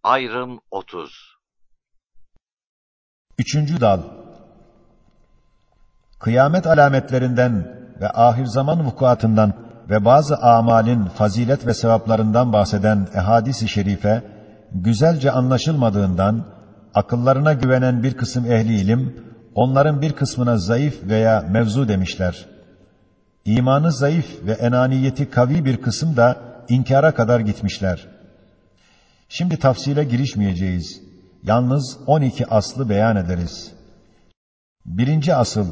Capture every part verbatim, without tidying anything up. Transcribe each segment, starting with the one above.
Ayrım otuz. Üçüncü dal. Kıyamet alametlerinden ve ahir zaman vukuatından ve bazı amalin fazilet ve sevaplarından bahseden ehadis-i şerife, güzelce anlaşılmadığından, akıllarına güvenen bir kısım ehli ilim, onların bir kısmına zayıf veya mevzu demişler. İmanı zayıf ve enaniyeti kavi bir kısım da inkara kadar gitmişler. Şimdi tafsile girişmeyeceğiz. Yalnız on iki aslı beyan ederiz. Birinci asıl,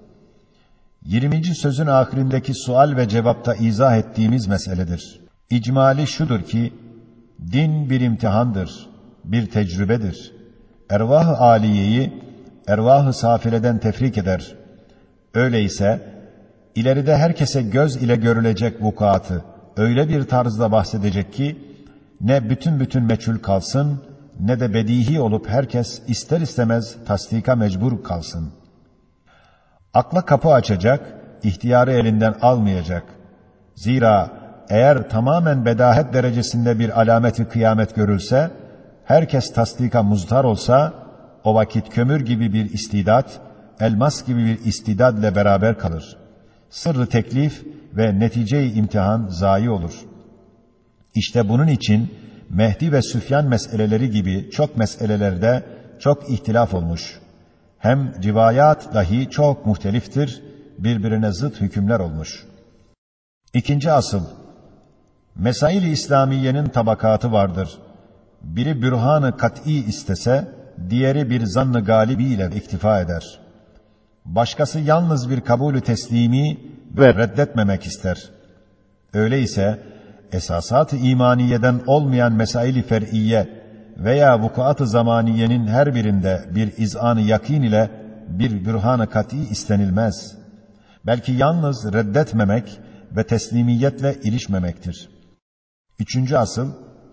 yirminci sözün ahirindeki sual ve cevapta izah ettiğimiz meseledir. İcmali şudur ki, din bir imtihandır, bir tecrübedir. Ervah-ı âliyeyi, ervah-ı safileden tefrik eder. Öyleyse, ileride herkese göz ile görülecek vukuatı öyle bir tarzda bahsedecek ki, ne bütün bütün meçhul kalsın, ne de bedihi olup herkes ister istemez tasdika mecbur kalsın. Akla kapı açacak, ihtiyarı elinden almayacak. Zira eğer tamamen bedahet derecesinde bir alameti kıyamet görülse, herkes tasdika muztar olsa, o vakit kömür gibi bir istidat, elmas gibi bir istidadle beraber kalır. Sırrı teklif ve netice-i imtihan zayi olur. İşte bunun için Mehdi ve Süfyan meseleleri gibi çok meselelerde çok ihtilaf olmuş. Hem rivayat dahi çok muhteliftir, birbirine zıt hükümler olmuş. İkinci asıl, Mesail-i İslamiye'nin tabakatı vardır. Biri bürhan-ı kat'î istese, diğeri bir zann-ı galibiyle iktifa eder. Başkası yalnız bir kabul-ü teslimi ve reddetmemek ister. Öyleyse, esasat-ı imaniyeden olmayan mesail-i fer'iyye veya vukuat-ı zamaniyenin her birinde bir izan-ı yakîn ile bir bürhan-ı kat'î istenilmez. Belki yalnız reddetmemek ve teslimiyetle ilişmemektir. Üçüncü asıl,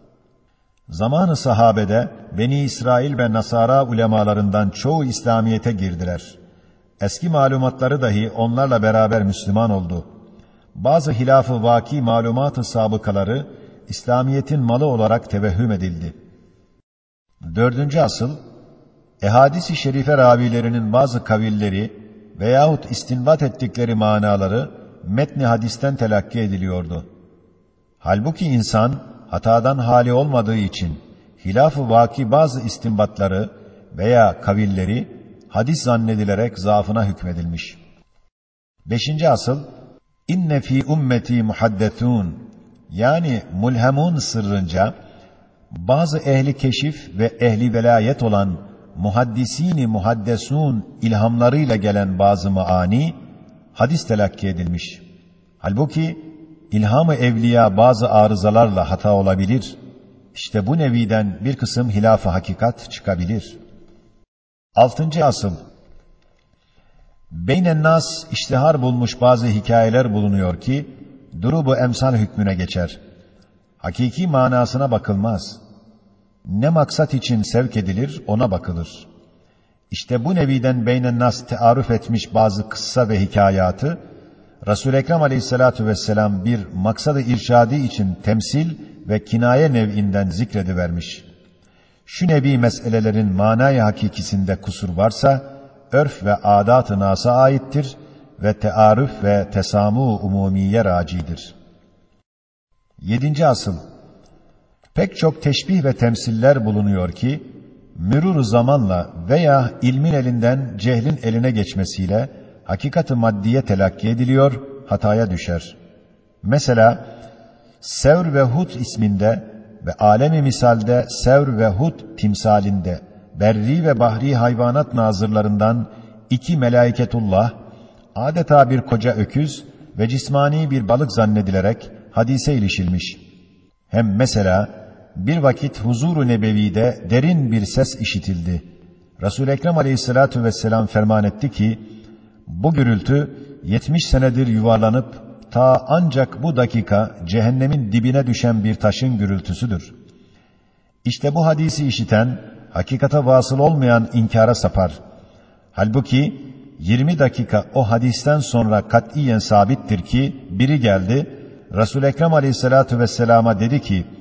zamanı sahabede Beni İsrail ve Nasara ulemalarından çoğu İslamiyete girdiler. Eski malumatları dahi onlarla beraber Müslüman oldu. Bazı hilaf-ı vaki malumat-ı sabıkaları İslamiyetin malı olarak tevehhüm edildi. Dördüncü asıl, ehadis-i şerife ravilerinin bazı kavilleri veyahut istinbat ettikleri manaları metni hadisten telakki ediliyordu. Halbuki insan hatadan hali olmadığı için hilaf-ı vaki bazı istinbatları veya kavilleri hadis zannedilerek zaafına hükmedilmiş. Beşinci asıl, İnne fî ümmeti muhaddethûn, yani mulhemun sırrınca bazı ehli keşif ve ehli velayet olan muhaddisini muhaddesûn ilhamlarıyla gelen bazı maani hadis telakki edilmiş. Halbuki ilham-ı evliya bazı arızalarla hata olabilir. İşte bu neviden bir kısım hilaf-ı hakikat çıkabilir. Altıncı asıl, Beynen nas iştihar bulmuş bazı hikayeler bulunuyor ki, durubu emsal hükmüne geçer. Hakiki manasına bakılmaz. Ne maksat için sevk edilir, ona bakılır. İşte bu neviden beynen nas tearruf etmiş bazı kıssa ve hikayatı, Resul-i Ekrem aleyhissalatu vesselam bir maksad-ı irşadi için temsil ve kinaye nev'inden zikredivermiş. Şu nevi meselelerin manayı hakikisinde kusur varsa, örf ve adat-ı nasa aittir ve tearruf ve tesamu umumiye racidir. Yedinci asıl, pek çok teşbih ve temsiller bulunuyor ki, mürûr zamanla veya ilmin elinden cehlin eline geçmesiyle hakikat-ı maddiye telakki ediliyor, hataya düşer. Mesela, Sevr ve Hud isminde ve alemi misalde Sevr ve Hud timsalinde berri ve bahri hayvanat nazırlarından iki melaiketullah, adeta bir koca öküz ve cismani bir balık zannedilerek hadise ilişilmiş. Hem mesela bir vakit huzur-u nebevide derin bir ses işitildi. Resul-i Ekrem aleyhissalatu vesselam ferman etti ki, bu gürültü yetmiş senedir yuvarlanıp ta ancak bu dakika cehennemin dibine düşen bir taşın gürültüsüdür. İşte bu hadisi işiten, hakikate vasıl olmayan inkara sapar. Halbuki yirmi dakika o hadisten sonra katiyen sabittir ki, biri geldi, Resul-i Ekrem aleyhissalatu vesselama dedi ki,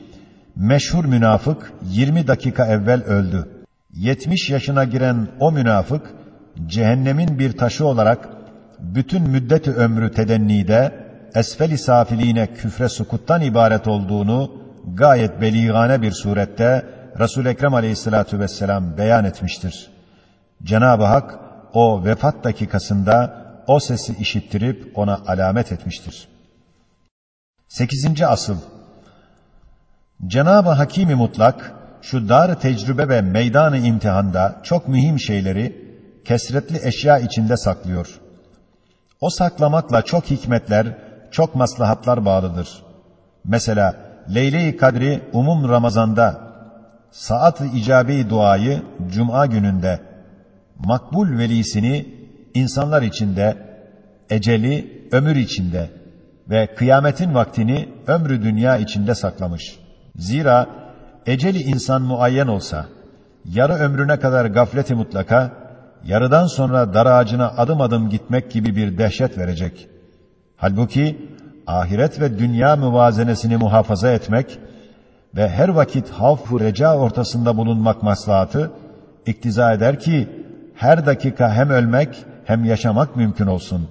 meşhur münafık yirmi dakika evvel öldü. yetmiş yaşına giren o münafık, cehennemin bir taşı olarak bütün müddeti ömrü tedennide, esfel-i safiliğine küfre sukuttan ibaret olduğunu gayet beligane bir surette Resul-i Ekrem aleyhissalatu vesselam beyan etmiştir. Cenab-ı Hak o vefat dakikasında o sesi işittirip ona alamet etmiştir. Sekizinci asıl. Cenab-ı Hakim-i Mutlak şu dar-ı tecrübe ve meydan-ı imtihanda çok mühim şeyleri kesretli eşya içinde saklıyor. O saklamakla çok hikmetler, çok maslahatlar bağlıdır. Mesela Leyle-i Kadri umum Ramazan'da, saat-ı icabe-i duayı Cuma gününde, makbul velisini insanlar içinde, eceli ömür içinde ve kıyametin vaktini ömrü dünya içinde saklamış. Zira eceli insan muayyen olsa, yarı ömrüne kadar gaflet-i mutlaka, yarıdan sonra dar ağacına adım adım gitmek gibi bir dehşet verecek. Halbuki ahiret ve dünya müvazenesini muhafaza etmek ve her vakit havf-ı reca ortasında bulunmak maslahatı iktiza eder ki her dakika hem ölmek hem yaşamak mümkün olsun.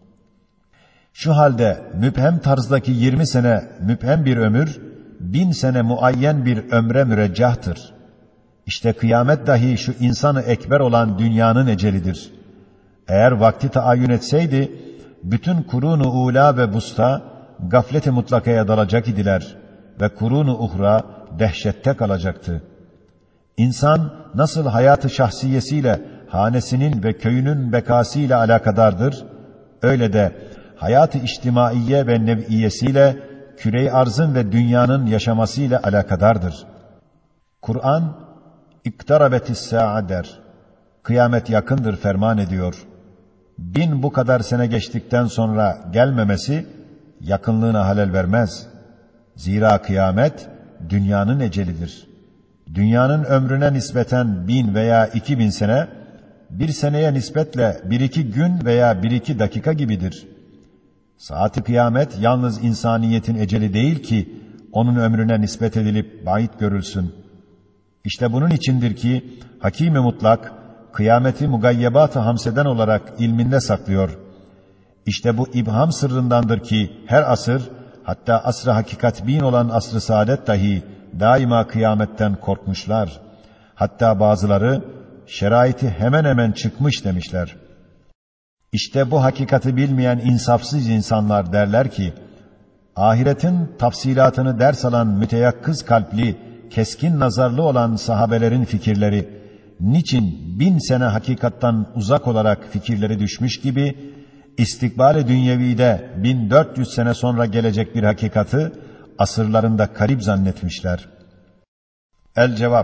Şu halde müphem tarzdaki yirmi sene müphem bir ömür, bin sene muayyen bir ömre müreccahtır. İşte kıyamet dahi şu insanı ekber olan dünyanın ecelidir. Eğer vakti taayyün etseydi, bütün kurun-u ula ve busta gaflet-i mutlakaya dalacak idiler ve kurun-u uhra dehşette kalacaktı. İnsan nasıl hayatı şahsiyesiyle, hanesinin ve köyünün bekasıyla alakadardır, öyle de hayatı içtimaiye ve nev'iyesiyle, küre-i arzın ve dünyanın yaşamasıyla alakadardır. Kur'an, İktarabetis-sâ'a der. Kıyamet yakındır ferman ediyor. Bin bu kadar sene geçtikten sonra gelmemesi, yakınlığına halel vermez. Zira kıyamet, dünyanın ecelidir. Dünyanın ömrüne nispeten bin veya iki bin sene, bir seneye nispetle bir iki gün veya bir iki dakika gibidir. Saat-i kıyamet yalnız insaniyetin eceli değil ki, onun ömrüne nispet edilip bait görülsün. İşte bunun içindir ki, Hakim-i Mutlak, kıyameti mugayyebat-ı hamseden olarak ilminde saklıyor. İşte bu ibham sırrındandır ki, her asır, hatta asr-ı hakikat bin olan asr-ı saadet dahi, daima kıyametten korkmuşlar. Hatta bazıları, şeraiti hemen hemen çıkmış demişler. İşte bu hakikati bilmeyen insafsız insanlar derler ki, ahiretin tafsilatını ders alan müteyakkız kalpli, keskin nazarlı olan sahabelerin fikirleri, niçin bin sene hakikattan uzak olarak fikirleri düşmüş gibi, istikbal-i dünyevide bin dört yüz sene sonra gelecek bir hakikati, asırlarında karib zannetmişler. El cevap.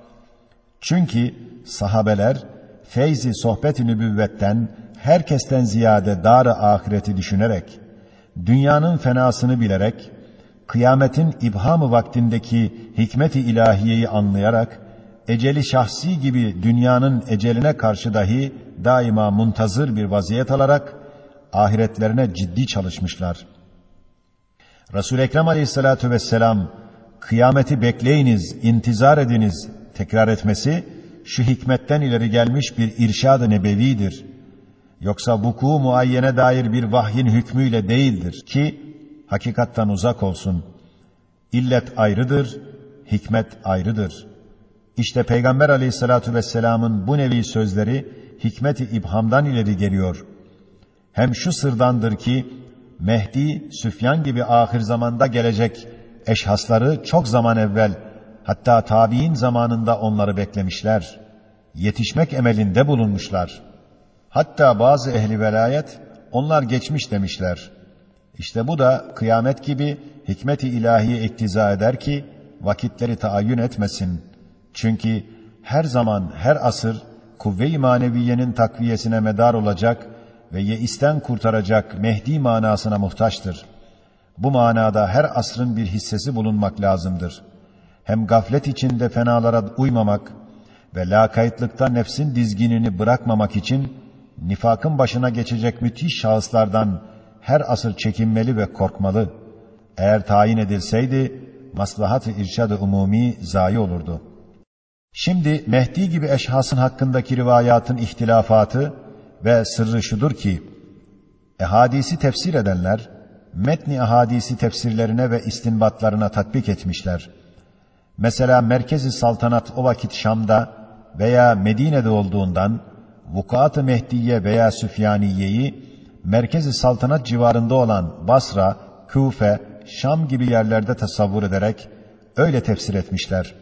Çünkü sahabeler, feyzi sohbet-i nübüvvetten, herkesten ziyade dar-ı ahireti düşünerek, dünyanın fenasını bilerek, kıyametin ibham-ı vaktindeki hikmet-i ilahiyeyi anlayarak, eceli şahsi gibi dünyanın eceline karşı dahi daima muntazır bir vaziyet alarak, ahiretlerine ciddi çalışmışlar. Resul-i Ekrem aleyhissalatu vesselam, kıyameti bekleyiniz, intizar ediniz, tekrar etmesi, şu hikmetten ileri gelmiş bir irşad-ı nebevidir. Yoksa vuku muayyene dair bir vahyin hükmüyle değildir ki, hakikattan uzak olsun. İllet ayrıdır, hikmet ayrıdır. İşte Peygamber aleyhissalatu vesselamın bu nevi sözleri, hikmet-i ibhamdan ileri geliyor. Hem şu sırdandır ki, Mehdi, Süfyan gibi ahir zamanda gelecek eşhasları çok zaman evvel, hatta tabiin zamanında onları beklemişler. Yetişmek emelinde bulunmuşlar. Hatta bazı ehli velayet, onlar geçmiş demişler. İşte bu da kıyamet gibi hikmet-i ilahiye iktiza eder ki, vakitleri taayyün etmesin. Çünkü her zaman, her asır, kuvve-i maneviyenin takviyesine medar olacak ve yeisten kurtaracak Mehdi manasına muhtaçtır. Bu manada her asrın bir hissesi bulunmak lazımdır. Hem gaflet içinde fenalara uymamak ve lakaytlıkta nefsin dizginini bırakmamak için, nifakın başına geçecek müthiş şahıslardan her asır çekinmeli ve korkmalı. Eğer tayin edilseydi, maslahat-ı irşad-ı umumi zayi olurdu. Şimdi Mehdi gibi eşhasın hakkındaki rivayatın ihtilafatı ve sırrı şudur ki, ehadisi tefsir edenler, metni ehadisi tefsirlerine ve istinbatlarına tatbik etmişler. Mesela Merkez-i Saltanat o vakit Şam'da veya Medine'de olduğundan, Vukuat-ı Mehdiye veya Süfyaniye'yi, Merkez-i Saltanat civarında olan Basra, Küfe, Şam gibi yerlerde tasavvur ederek, öyle tefsir etmişler.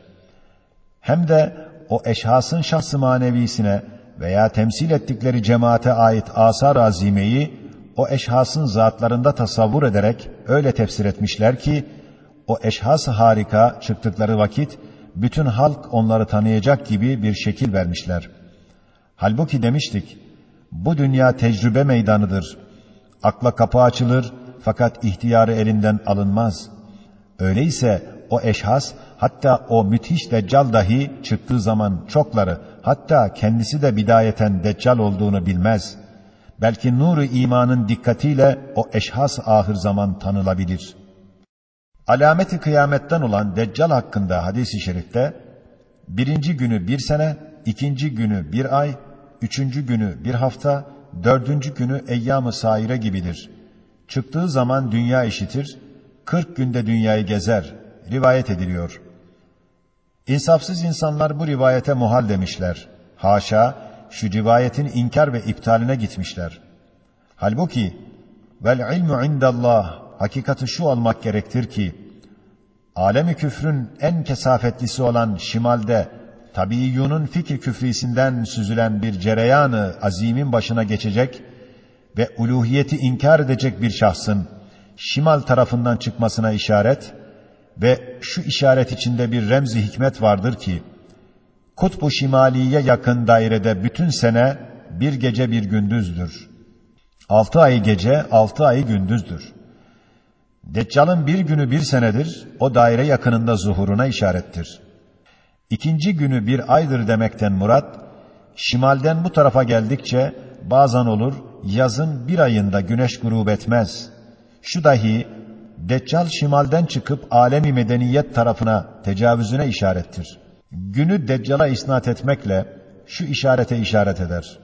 Hem de o eşhasın şahs-ı manevisine veya temsil ettikleri cemaate ait asar-ı azimeyi, o eşhasın zatlarında tasavvur ederek öyle tefsir etmişler ki, o eşhas harika çıktıkları vakit, bütün halk onları tanıyacak gibi bir şekil vermişler. Halbuki demiştik, bu dünya tecrübe meydanıdır. Akla kapı açılır, fakat ihtiyarı elinden alınmaz. Öyleyse o eşhas, hatta o müthiş deccal dahi çıktığı zaman çokları, hatta kendisi de bidayeten deccal olduğunu bilmez. Belki nur-u imanın dikkatiyle o eşhas ahir zaman tanılabilir. Alameti kıyametten olan deccal hakkında hadis-i şerifte, birinci günü bir sene, ikinci günü bir ay, üçüncü günü bir hafta, dördüncü günü eyyam-ı saire gibidir. Çıktığı zaman dünya işitir, kırk günde dünyayı gezer, rivayet ediliyor. İnsafsız insanlar bu rivayete muhal demişler. Haşa, şu rivayetin inkar ve iptaline gitmişler. Halbuki, vel ilmu indallah, hakikati şu olmak gerektir ki, alemi küfrün en kesafetlisi olan şimalde, tabiiyyunun fikir küfrisinden süzülen bir cereyanı azimin başına geçecek ve uluhiyeti inkar edecek bir şahsın şimal tarafından çıkmasına işaret ve şu işaret içinde bir remzi hikmet vardır ki, Kutbu Şimaliye yakın dairede bütün sene bir gece bir gündüzdür. Altı ay gece, altı ay gündüzdür. Deccal'ın bir günü bir senedir, o daire yakınında zuhuruna işarettir. İkinci günü bir aydır demekten murat, şimalden bu tarafa geldikçe bazen olur, yazın bir ayında güneş gurub etmez. Şu dahi, Deccal şimalden çıkıp alemi medeniyet tarafına tecavüzüne işarettir. Günü Deccal'a isnat etmekle şu işarete işaret eder.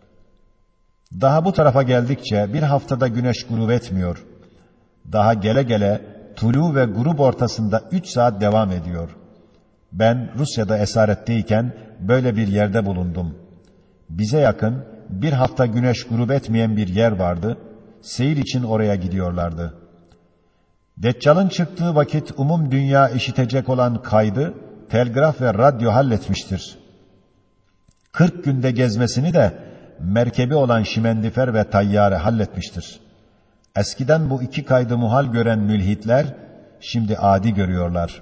Daha bu tarafa geldikçe bir haftada güneş gurub etmiyor. Daha gele gele tulu ve grup ortasında üç saat devam ediyor. Ben Rusya'da esaretteyken böyle bir yerde bulundum. Bize yakın bir hafta güneş gurub etmeyen bir yer vardı. Seyir için oraya gidiyorlardı. Deccal'ın çıktığı vakit umum dünya işitecek olan kaydı telgraf ve radyo halletmiştir. Kırk günde gezmesini de merkebi olan şimendifer ve tayyare halletmiştir. Eskiden bu iki kaydı muhal gören mülhitler şimdi adi görüyorlar.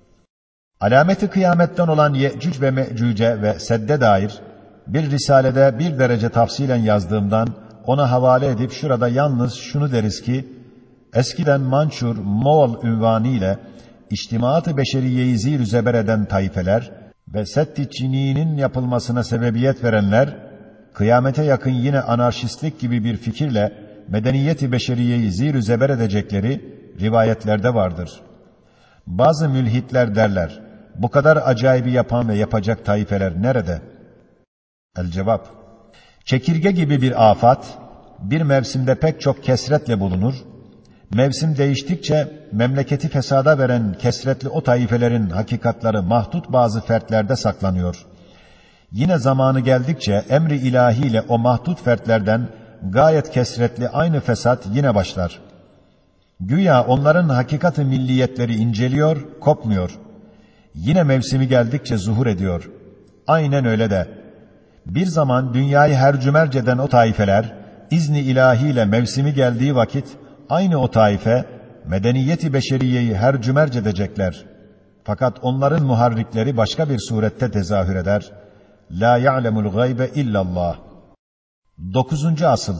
Alameti kıyametten olan Ye'cüc ve Me'cüce ve Sedde dair bir risalede bir derece tafsilen yazdığımdan ona havale edip şurada yalnız şunu deriz ki, eskiden Mançur, Moğol ünvanı ile içtimaat-ı beşeriyeyi zir-ü zeber eden taifeler ve Setti Çini'nin yapılmasına sebebiyet verenler, kıyamete yakın yine anarşistlik gibi bir fikirle medeniyeti beşeriyeyi zir-ü zeber edecekleri rivayetlerde vardır. Bazı mülhitler derler, bu kadar acayibi yapan ve yapacak taifeler nerede? El cevap, çekirge gibi bir afat, bir mevsimde pek çok kesretle bulunur, mevsim değiştikçe memleketi fesada veren kesretli o taifelerin hakikatları mahdut bazı fertlerde saklanıyor. Yine zamanı geldikçe emri ilahiyle o mahdut fertlerden gayet kesretli aynı fesat yine başlar. Güya onların hakikat-ı milliyetleri inceliyor, kopmuyor. Yine mevsimi geldikçe zuhur ediyor. Aynen öyle de. Bir zaman dünyayı hercümerc eden o taifeler, izni ilahiyle mevsimi geldiği vakit, aynı o taife, medeniyeti beşeriyeyi hercümerc edecekler. Fakat onların muharrikleri başka bir surette tezahür eder. La ya'lemul gaybe illallah. Dokuzuncu asıl.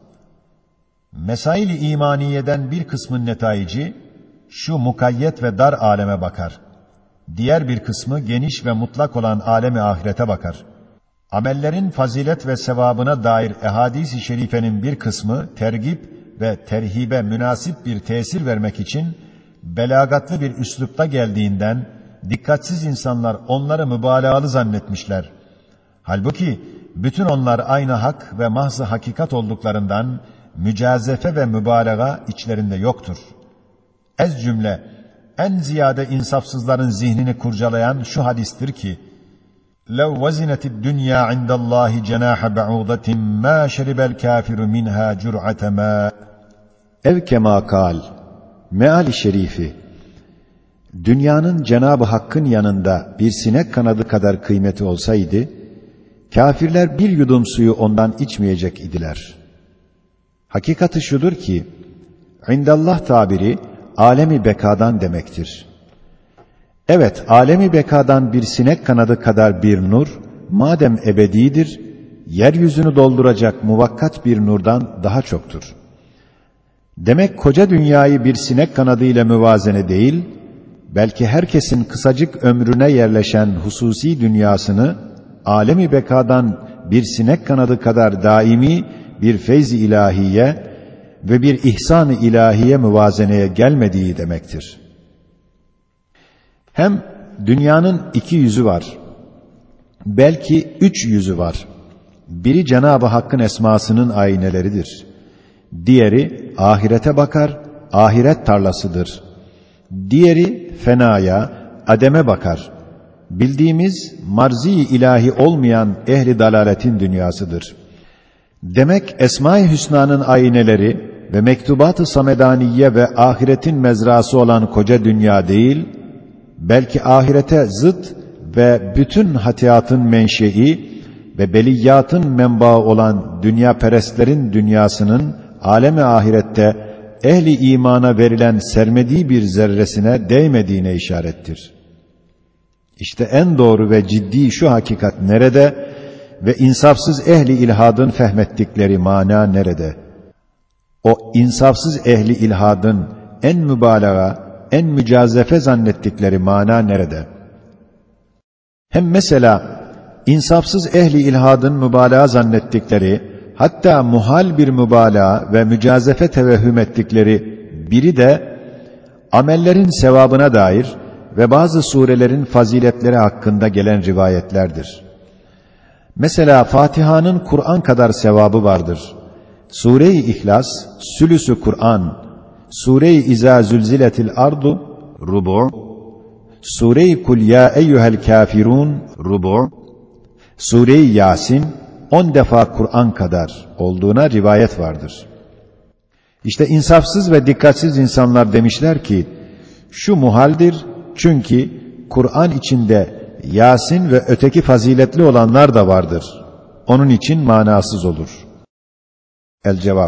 Mesail-i imaniyeden bir kısmın netaici, şu mukayyet ve dar aleme bakar. Diğer bir kısmı geniş ve mutlak olan alemi ahirete bakar. Amellerin fazilet ve sevabına dair ehadis-i şerifenin bir kısmı tergip ve terhibe münasip bir tesir vermek için belagatlı bir üslupta geldiğinden dikkatsiz insanlar onları mübalağalı zannetmişler. Halbuki bütün onlar aynı hak ve mahz-ı hakikat olduklarından mücazefe ve mübalağa içlerinde yoktur. Ez cümle en ziyade insafsızların zihnini kurcalayan şu hadistir ki: لَوْ وَزِنَتِ الدُّنْيَا عِنْدَ اللّٰهِ جَنَاحَ بَعُوضَةٍ مَا شَرِبَ الْكَافِرُ مِنْهَا جُرْعَةَ مَا. Ev kema kal. Meali şerifi: dünyanın Cenab-ı Hakk'ın yanında bir sinek kanadı kadar kıymeti olsaydı, kâfirler bir yudum suyu ondan içmeyecek idiler. Hakikati şudur ki, indallah tabiri, alemi bekadan demektir. Evet, alemi bekadan bir sinek kanadı kadar bir nur, madem ebedidir, yeryüzünü dolduracak muvakkat bir nurdan daha çoktur. Demek koca dünyayı bir sinek kanadı ile müvazene değil, belki herkesin kısacık ömrüne yerleşen hususi dünyasını, alemi bekadan bir sinek kanadı kadar daimi bir feyz-i ilahiye ve bir ihsan-ı ilahiye müvazeneye gelmediği demektir. Hem dünyanın iki yüzü var. Belki üç yüzü var. Biri Cenab-ı Hakk'ın esmasının ayneleridir. Diğeri ahirete bakar, ahiret tarlasıdır. Diğeri fenaya, ademe bakar. Bildiğimiz marzi ilahi olmayan ehli dalaletin dünyasıdır. Demek Esma-i Hüsna'nın ayneleri ve mektubat-ı samedaniye ve ahiretin mezrası olan koca dünya değil, belki ahirete zıt ve bütün hatiyatın menşei ve beliyatın menbaı olan dünya perestlerin dünyasının alem-i ahirette ehli imana verilen sermediği bir zerresine değmediğine işarettir. İşte en doğru ve ciddi şu hakikat nerede ve insafsız ehli ilhadın fehmettikleri mana nerede? O insafsız ehli ilhadın en mübalağa, en mücazefe zannettikleri mana nerede? Hem mesela insafsız ehli ilhadın mübalağa zannettikleri, hatta muhal bir mübalağa ve mücazefe tevehhüm ettikleri biri de amellerin sevabına dair ve bazı surelerin faziletleri hakkında gelen rivayetlerdir. Mesela Fatiha'nın Kur'an kadar sevabı vardır. Sure-i İhlas, sülüsü Kur'an, Sure-i İzâ zülziletil ardu, rubu', Sure-i Kul ya eyyuhel kafirun, rubu', Sure-i Yasin, on defa Kur'an kadar olduğuna rivayet vardır. İşte insafsız ve dikkatsiz insanlar demişler ki, şu muhaldir çünkü Kur'an içinde Yasin ve öteki faziletli olanlar da vardır. Onun için manasız olur. El cevap: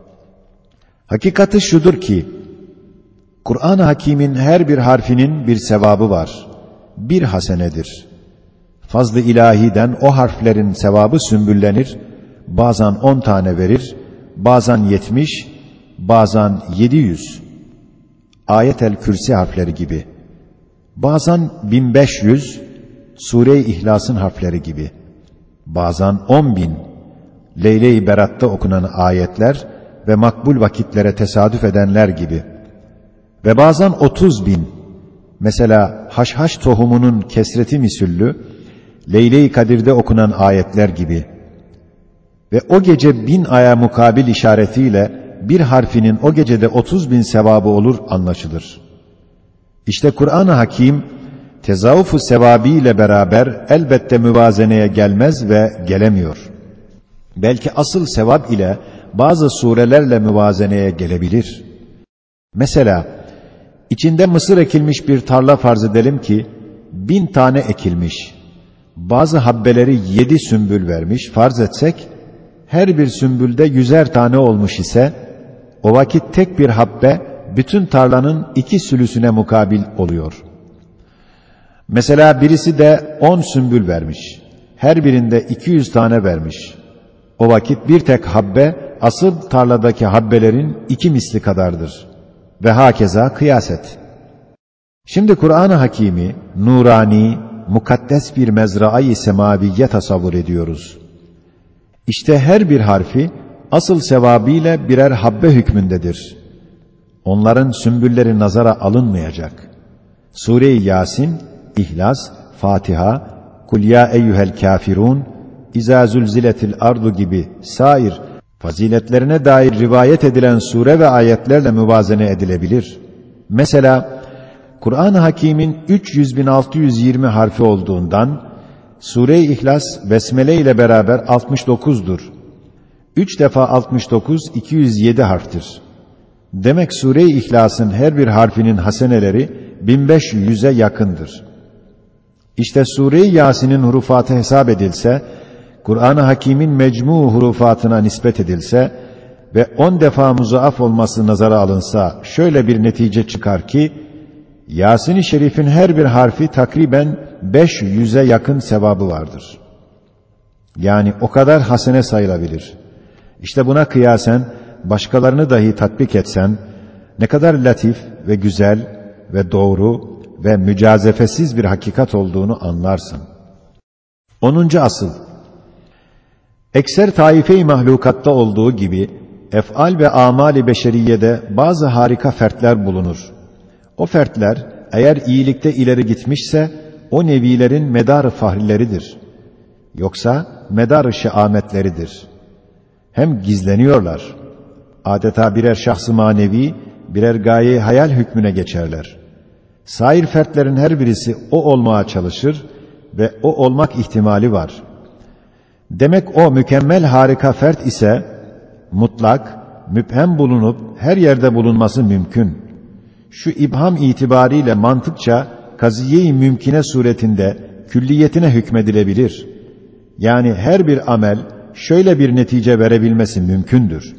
hakikati şudur ki, Kur'an-ı Hakîm'in her bir harfinin bir sevabı var. Bir hasenedir. Fazl-ı ilahiden o harflerin sevabı sümbüllenir, bazen on tane verir, bazen yetmiş, bazen yedi yüz. Ayet-el Kürsi harfleri gibi. Bazen bin beş yüz, Sure-i İhlas'ın harfleri gibi. Bazen on bin, Leyle-i Berat'ta okunan ayetler ve makbul vakitlere tesadüf edenler gibi. Ve bazen otuz bin, mesela haşhaş tohumunun kesreti misüllü, Leyle-i Kadir'de okunan ayetler gibi. Ve o gece bin aya mukabil işaretiyle bir harfinin o gecede otuz bin sevabı olur anlaşılır. İşte Kur'an-ı Hakim, tezavvufu sevabı ile beraber elbette müvazeneye gelmez ve gelemiyor. Belki asıl sevap ile bazı surelerle müvazeneye gelebilir. Mesela, içinde mısır ekilmiş bir tarla farz edelim ki, bin tane ekilmiş, bazı habbeleri yedi sümbül vermiş, farz etsek, her bir sümbülde yüzer tane olmuş ise, o vakit tek bir habbe, bütün tarlanın iki sülüsüne mukabil oluyor. Mesela birisi de on sümbül vermiş, her birinde iki yüz tane vermiş. O vakit bir tek habbe, asıl tarladaki habbelerin iki misli kadardır. Ve hakeza kıyas et. Şimdi Kur'an-ı Hakîm'i, nurani, mukaddes bir mezra-i semaviye tasavvur ediyoruz. İşte her bir harfi, asıl sevabıyla birer habbe hükmündedir. Onların sümbülleri nazara alınmayacak. Sure-i Yasin, İhlas, Fatiha, Kul ya eyyuhel kafirun, İzâ zülziletil ardu gibi sair faziletlerine dair rivayet edilen sure ve ayetlerle müvazene edilebilir. Mesela Kur'an-ı Hakîm'in üç yüz bin altı yüz yirmi harfi olduğundan Sure-i İhlas besmele ile beraber altmış dokuzdur. Üç defa altmış dokuz iki yüz yedi harftir. Demek Sure-i İhlas'ın her bir harfinin haseneleri bin beş yüze yakındır. İşte Sure-i Yasin'in hurufatı hesap edilse, Kur'an-ı Hakîm'in mecmu hurufatına nispet edilse ve on defa muzaaf olması nazara alınsa şöyle bir netice çıkar ki, Yasin-i Şerif'in her bir harfi takriben beş yüze yakın sevabı vardır. Yani o kadar hasene sayılabilir. İşte buna kıyasen başkalarını dahi tatbik etsen ne kadar latif ve güzel ve doğru ve mücazefesiz bir hakikat olduğunu anlarsın. Onuncu asıl. Ekser taife-i mahlukatta olduğu gibi ef'al ve amali beşeriyede bazı harika fertler bulunur. O fertler eğer iyilikte ileri gitmişse o nevilerin medar-ı fahrileridir. Yoksa medar-ı şeametleridir. Hem gizleniyorlar. Adeta birer şahs-ı manevi, birer gaye hayal hükmüne geçerler. Sair fertlerin her birisi o olmaya çalışır ve o olmak ihtimali var. Demek o mükemmel harika fert ise mutlak, müphem bulunup her yerde bulunması mümkün. Şu ibham itibariyle mantıkça kaziye-i mümkine suretinde külliyetine hükmedilebilir. Yani her bir amel şöyle bir netice verebilmesi mümkündür.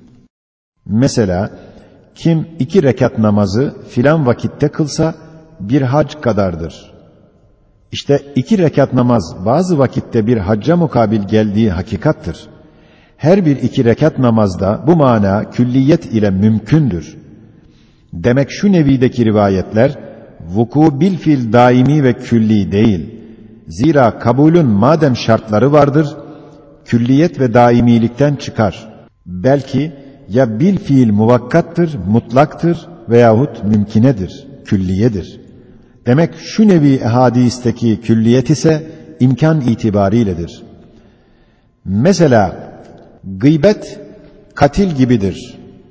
Mesela kim iki rekat namazı filan vakitte kılsa bir hac kadardır. İşte iki rekat namaz bazı vakitte bir hacca mukabil geldiği hakikattır. Her bir iki rekat namazda bu mana külliyet ile mümkündür. Demek şu nevideki rivayetler vuku bil fiil daimi ve külli değil. Zira kabulün madem şartları vardır, külliyet ve daimilikten çıkar. Belki ya bil fiil muvakkattır, mutlaktır veyahut mümkinedir, külliyedir. Demek şu nevi ehadisteki külliyet ise imkan itibariyledir. Mesela gıybet katil gibidir.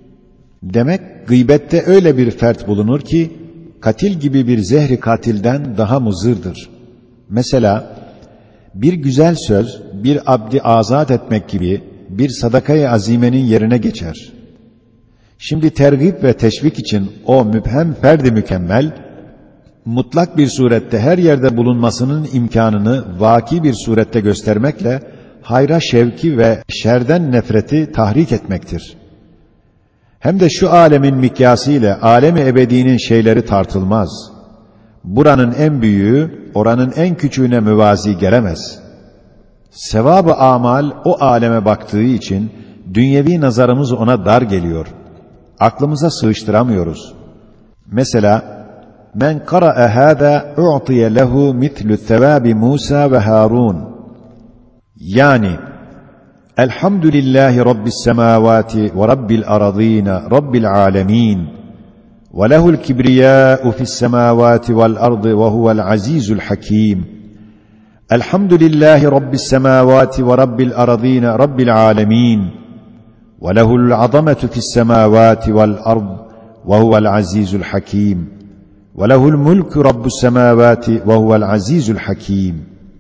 Demek gıybette öyle bir fert bulunur ki katil gibi bir zehri katilden daha muzırdır. Mesela bir güzel söz bir abdi azat etmek gibi bir sadakayı azimenin yerine geçer. Şimdi tergib ve teşvik için o müphem ferdi mükemmel mutlak bir surette her yerde bulunmasının imkanını vaki bir surette göstermekle hayra şevki ve şerden nefreti tahrik etmektir. Hem de şu alemin mikyası ile alem-i ebedinin şeyleri tartılmaz. Buranın en büyüğü oranın en küçüğüne müvazi gelemez. Sevab-ı amal o aleme baktığı için dünyevi nazarımız ona dar geliyor. Aklımıza sığıştıramıyoruz. Mesela men kara'a hâzâ u'tiye lehu mitlu sevâbi Musa ve Harun. Yani elhamdülillahi rabbis semâvâti ve rabbil aradîne rabbil âlemîn ve lehul kibriyâ'u fis semâvâti vel ardı ve huvel azîzul hakîm. Elhamdülillahi rabbis semâvâti ve rabbil aradîne rabbil âlemîn ve lehul azametu fis semâvâti vel ardı ve huvel azîzul hakîm. Ve lehul mulku rabbus semâvâti ve huvel azîzul hakîm.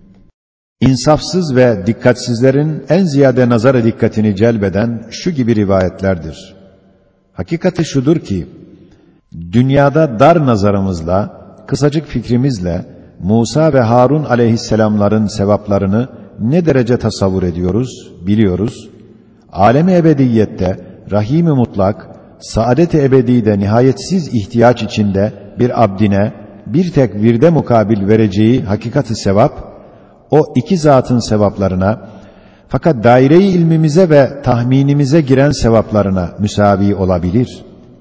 İnsafsız ve dikkatsizlerin en ziyade nazara dikkatini celbeden şu gibi rivayetlerdir. Hakikati şudur ki, dünyada dar nazarımızla, kısacık fikrimizle, Musa ve Harun aleyhisselamların sevaplarını ne derece tasavvur ediyoruz, biliyoruz. Alem-i ebediyette, rahim-i mutlak, saadet-i ebedide nihayetsiz ihtiyaç içinde bir abdine, bir tek virde mukabil vereceği hakikati sevap, o iki zatın sevaplarına, fakat daire-i ilmimize ve tahminimize giren sevaplarına müsavi olabilir.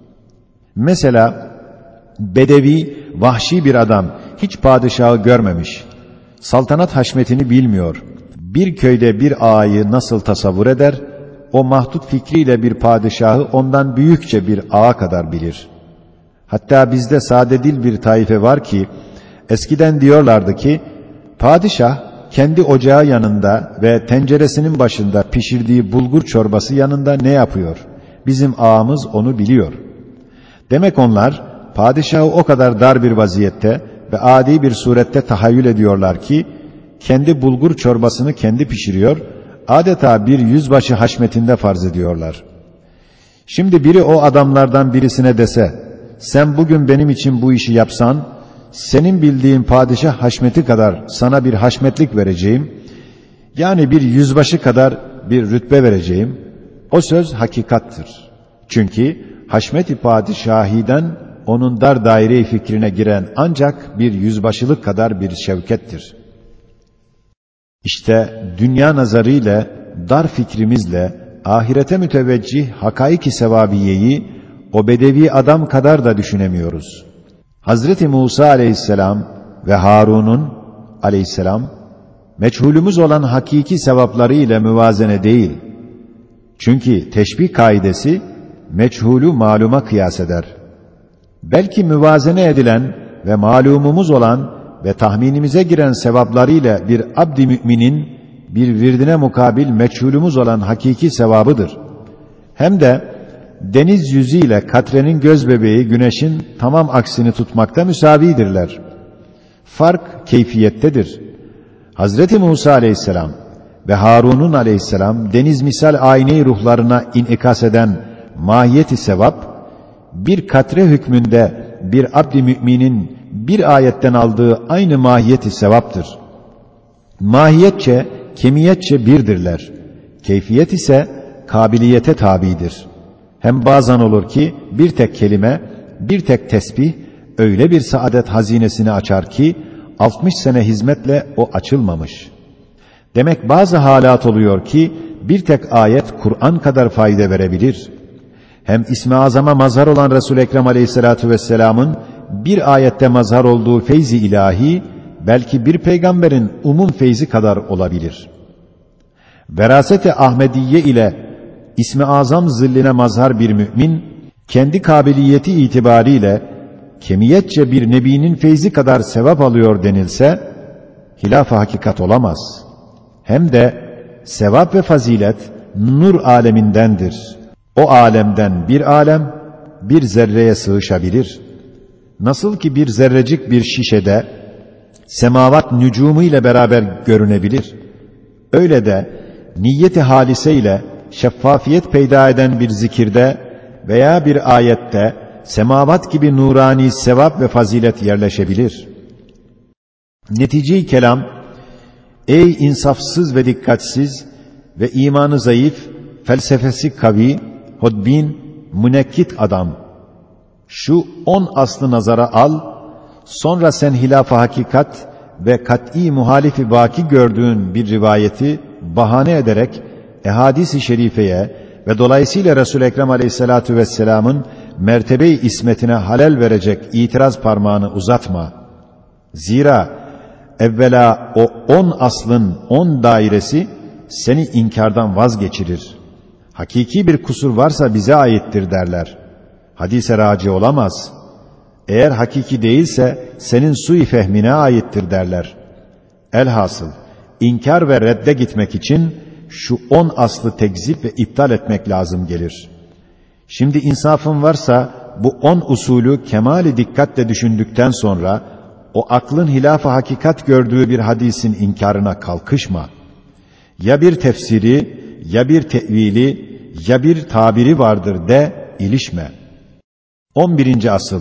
Mesela, bedevi, vahşi bir adam, hiç padişahı görmemiş, saltanat haşmetini bilmiyor, bir köyde bir ağayı nasıl tasavvur eder, o mahdut fikriyle bir padişahı ondan büyükçe bir ağa kadar bilir. Hatta bizde sadedil bir taife var ki, eskiden diyorlardı ki, padişah kendi ocağı yanında ve tenceresinin başında pişirdiği bulgur çorbası yanında ne yapıyor? Bizim ağamız onu biliyor. Demek onlar, padişahı o kadar dar bir vaziyette ve adi bir surette tahayyül ediyorlar ki, kendi bulgur çorbasını kendi pişiriyor, adeta bir yüzbaşı haşmetinde farz ediyorlar. Şimdi biri o adamlardan birisine dese, sen bugün benim için bu işi yapsan, senin bildiğin padişah haşmeti kadar sana bir haşmetlik vereceğim, yani bir yüzbaşı kadar bir rütbe vereceğim, o söz hakikattır. Çünkü haşmet-i padişahiden onun dar daire-i fikrine giren ancak bir yüzbaşılık kadar bir şevkettir. İşte dünya nazarıyla, dar fikrimizle, ahirete müteveccih hakaik-i sevabiyeyi o bedevi adam kadar da düşünemiyoruz. Hazreti Musa aleyhisselam ve Harun'un aleyhisselam, meçhulümüz olan hakiki sevapları ile müvazene değil. Çünkü teşbih kaidesi, meçhulü maluma kıyas eder. Belki müvazene edilen ve malumumuz olan ve tahminimize giren sevaplarıyla bir abd-i müminin bir virdine mukabil meçhulümüz olan hakiki sevabıdır. Hem de deniz yüzüyle katrenin göz bebeği güneşin tamam aksini tutmakta müsavidirler. Fark keyfiyettedir. Hazreti Musa aleyhisselam ve Harun'un aleyhisselam deniz misal ayne-i ruhlarına inikas eden mahiyeti sevap, bir katre hükmünde bir abd-i müminin bir ayetten aldığı aynı mahiyeti sevaptır. Mahiyetçe, kemiyetçe birdirler. Keyfiyet ise kabiliyete tabidir. Hem bazen olur ki bir tek kelime, bir tek tesbih öyle bir saadet hazinesini açar ki altmış sene hizmetle o açılmamış. Demek bazı halat oluyor ki bir tek ayet Kur'an kadar fayda verebilir. Hem İsmi Azam'a mazhar olan Resul-i Ekrem Aleyhisselatü Vesselam'ın bir ayette mazhar olduğu feyzi ilahi belki bir peygamberin umum feyzi kadar olabilir. Veraset-i Ahmediye ile İsmi Azam zilline mazhar bir mümin, kendi kabiliyeti itibariyle kemiyetçe bir nebinin feyzi kadar sevap alıyor denilse, hilaf-ı hakikat olamaz. Hem de sevap ve fazilet nur alemindendir. O alemden bir alem, bir zerreye sığışabilir. Nasıl ki bir zerrecik bir şişede, semavat nücumu ile beraber görünebilir. Öyle de niyeti halise ile şeffafiyet peyda eden bir zikirde veya bir ayette semavat gibi nurani sevap ve fazilet yerleşebilir. Netice-i kelam, ey insafsız ve dikkatsiz ve imanı zayıf, felsefesi kavi, hodbin, münekkit adam, şu on aslı nazara al, sonra sen hilaf-ı hakikat ve kat'i muhalifi vaki gördüğün bir rivayeti bahane ederek ehadis-i şerifeye ve dolayısıyla Resul-i Ekrem Aleyhisselatü Vesselam'ın mertebe-i ismetine halel verecek itiraz parmağını uzatma. Zira evvela o on aslın on dairesi seni inkardan vazgeçirir. Hakiki bir kusur varsa bize aittir derler. Hadise raci olamaz. Eğer hakiki değilse senin sui fehmine aittir derler. Elhasıl inkar ve redde gitmek için şu on aslı tekzip ve iptal etmek lazım gelir. Şimdi insafın varsa bu on usulü kemali dikkatle düşündükten sonra o aklın hilaf-ı hakikat gördüğü bir hadisin inkarına kalkışma. Ya bir tefsiri, ya bir tevili, ya bir tabiri vardır de ilişme. on birinci asıl.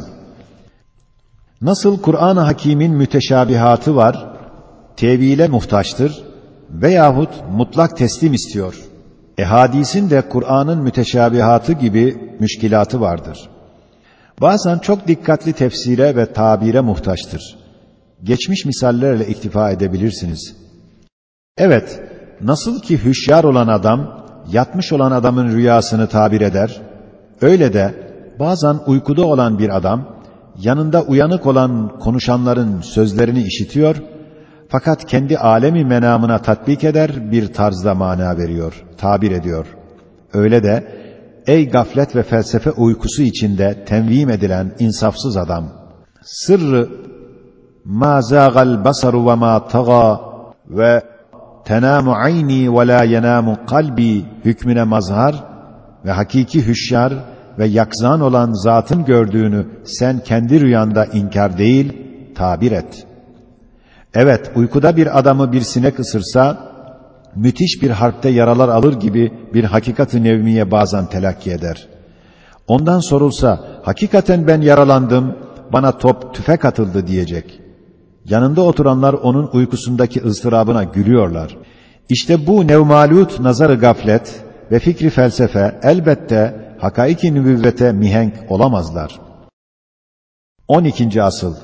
Nasıl Kur'an-ı Hakîm'in müteşabihatı var, tevile muhtaçtır veyahut mutlak teslim istiyor. E hadisin de Kur'an'ın müteşabihatı gibi müşkilatı vardır. Bazen çok dikkatli tefsire ve tabire muhtaçtır. Geçmiş misallerle iktifa edebilirsiniz. Evet, nasıl ki hüşyar olan adam, yatmış olan adamın rüyasını tabir eder, öyle de bazen uykuda olan bir adam, yanında uyanık olan konuşanların sözlerini işitiyor, fakat kendi alemi menamına tatbik eder, bir tarzda mana veriyor, tabir ediyor. Öyle de ey gaflet ve felsefe uykusu içinde tenvim edilen insafsız adam! Sırrı ma zâgal basaru ve ma taga ve tenâmu ayni ve lâ yenâmu kalbi hükmüne mazhar ve hakiki hüşyar ve yakzan olan zatın gördüğünü sen kendi rüyanda inkar değil, tabir et. Evet, uykuda bir adamı bir sinek ısırsa, müthiş bir harpte yaralar alır gibi bir hakikat-ı nevmiye bazen telakki eder. Ondan sorulsa, hakikaten ben yaralandım, bana top, tüfek atıldı diyecek. Yanında oturanlar onun uykusundaki ızdırabına gülüyorlar. İşte bu nevmalut nazar-ı gaflet ve fikri felsefe elbette hakaiki nübüvvete mihenk olamazlar. on ikinci asıl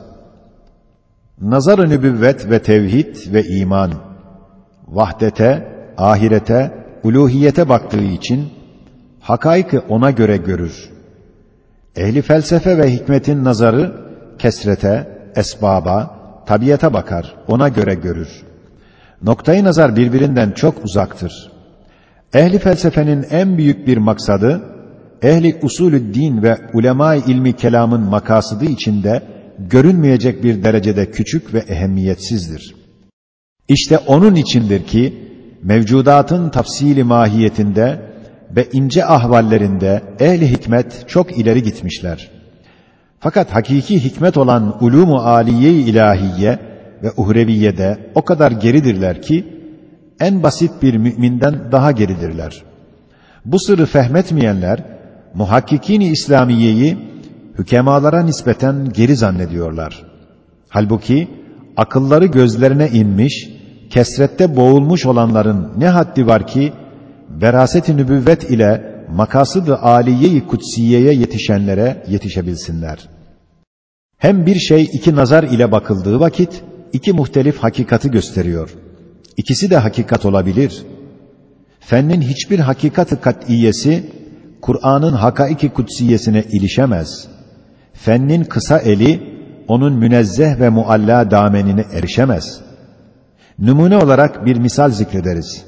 nazar-ı nübüvvet ve tevhid ve iman vahdete, ahirete, uluhiyete baktığı için hakaiki ona göre görür. Ehli felsefe ve hikmetin nazarı kesrete, esbaba, tabiata bakar, ona göre görür. Noktayı nazar birbirinden çok uzaktır. Ehli felsefenin en büyük bir maksadı, ehli usulü din ve ulema-i ilmi kelamın makasıdı içinde görünmeyecek bir derecede küçük ve ehemmiyetsizdir. İşte onun içindir ki, mevcudatın tafsili mahiyetinde ve ince ahvallerinde ehli hikmet çok ileri gitmişler. Fakat hakiki hikmet olan ulûm-u âliye-i ilahiye ve uhreviyede o kadar geridirler ki, en basit bir müminden daha geridirler. Bu sırrı fehmetmeyenler, muhakkikîn-i İslamiye'yi hükemalara nispeten geri zannediyorlar. Halbuki, akılları gözlerine inmiş, kesrette boğulmuş olanların ne haddi var ki, veraset-i nübüvvet ile makasıd-ı âliye-i kutsiyeye yetişenlere yetişebilsinler. Hem bir şey iki nazar ile bakıldığı vakit, iki muhtelif hakikati gösteriyor. İkisi de hakikat olabilir. Fennin hiçbir hakikat-ı kat'iyesi, Kur'an'ın hakaiki kutsiyesine ilişemez. Fennin kısa eli, onun münezzeh ve mualla damenine erişemez. Numune olarak bir misal zikrederiz.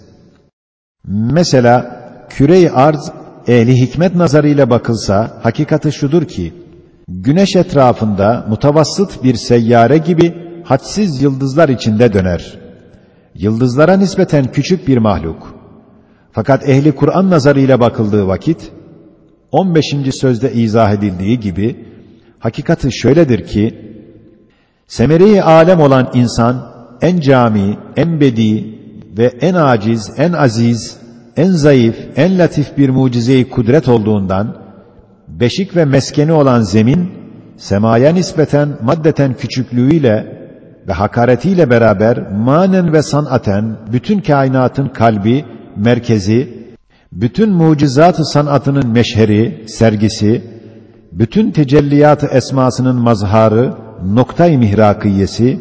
Mesela, küre-i arz, ehli hikmet nazarıyla bakılsa, hakikati şudur ki, güneş etrafında mutavassıt bir seyyare gibi hadsiz yıldızlar içinde döner. Yıldızlara nispeten küçük bir mahluk. Fakat ehli Kur'an nazarıyla bakıldığı vakit, on beşinci sözde izah edildiği gibi, hakikati şöyledir ki, semere-i alem olan insan, en cami, en bedi ve en aciz, en aziz, en zayıf, en latif bir mucize-i kudret olduğundan, beşik ve meskeni olan zemin, semaya nispeten maddeten küçüklüğüyle ve hakaretiyle beraber manen ve sanaten bütün kainatın kalbi, merkezi, bütün mucizat-ı sanatının meşheri, sergisi, bütün tecelliyat-ı esmasının mazharı, noktay mihrakiyesi,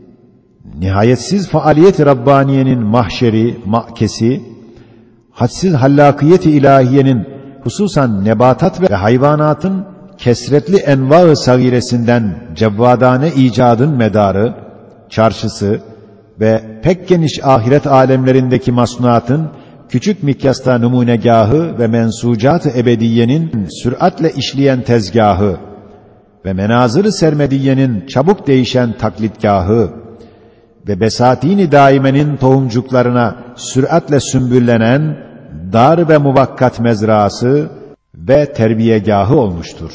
nihayetsiz faaliyet-i Rabbaniye'nin mahşeri, ma'kesi, hadsiz hallakiyet-i ilahiyenin hususan nebatat ve hayvanatın kesretli enva-ı sagiresinden cevvadane icadın medarı, çarşısı ve pek geniş ahiret alemlerindeki masnuatın küçük mikyasta numunegahı ve mensucat-ı ebediyenin süratle işleyen tezgahı ve menazır-ı sermediyenin çabuk değişen taklitgahı ve besatîn-i daimenin tohumcuklarına süratle sümbüllenen dar ve muvakkat mezrası ve terbiyegahı olmuştur.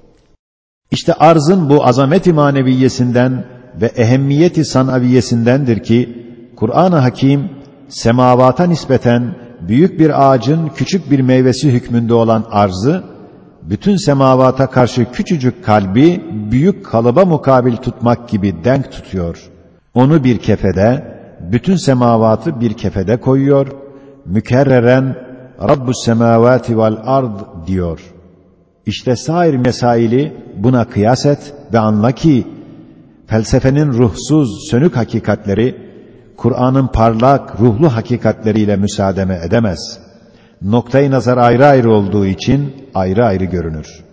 İşte arzın bu azamet-i maneviyesinden ve ehemmiyeti sanaviyesindendir ki, Kur'an-ı Hakim, semavata nispeten büyük bir ağacın küçük bir meyvesi hükmünde olan arzı, bütün semavata karşı küçücük kalbi büyük kalıba mukabil tutmak gibi denk tutuyor. Onu bir kefede, bütün semavatı bir kefede koyuyor, mükerreren Rabbus semavati vel ard diyor. İşte sair mesaili buna kıyas et ve anla ki, felsefenin ruhsuz, sönük hakikatleri, Kur'an'ın parlak, ruhlu hakikatleriyle müsaademe edemez. Noktayı nazar ayrı ayrı olduğu için ayrı ayrı görünür.